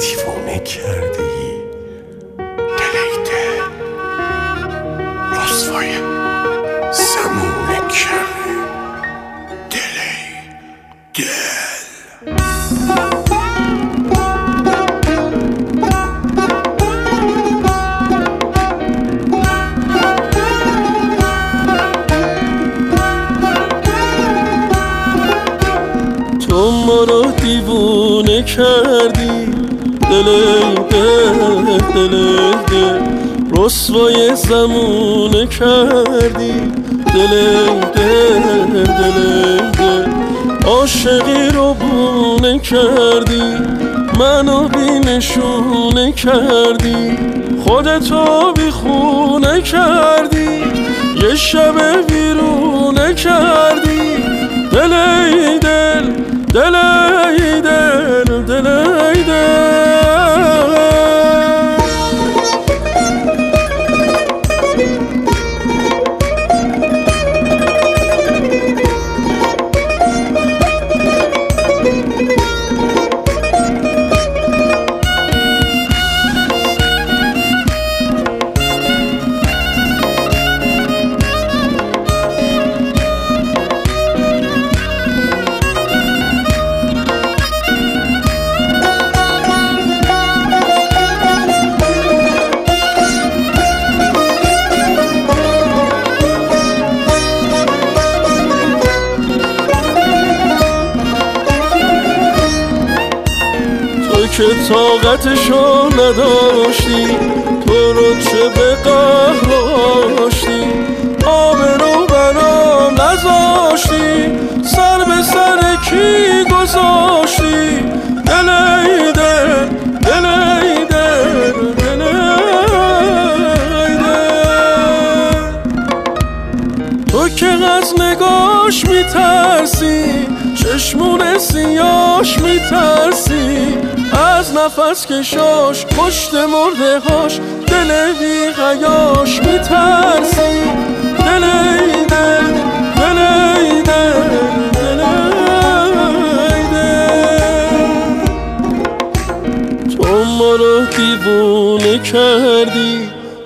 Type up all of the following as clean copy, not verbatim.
دیوونه کردی دلیده رسوای زمونه کردی دل تو ما رو دیوونه کردی دل رسوای زمونه کردی دل عاشقی رو بونه کردی منو بی نشونه کردی خودتو بی خونه کردی یه شب بیرونه کردی دل که طاقتشو نداشتی تو رو چه به قهر آشتی آبرو برام نذاشتی سر به سر کی گذاشتی دل تو که از نگاش میترسی چشمون سیاش میترسی از نفس کشاش پشت مرده هاش دل بی غیاش میترسی دل تو ما رو دیوونه کردی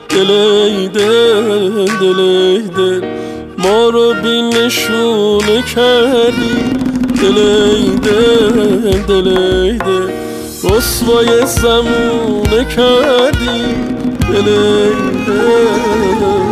دل ما رو بی نشونه کردی دل رسوای زمونه کردی دل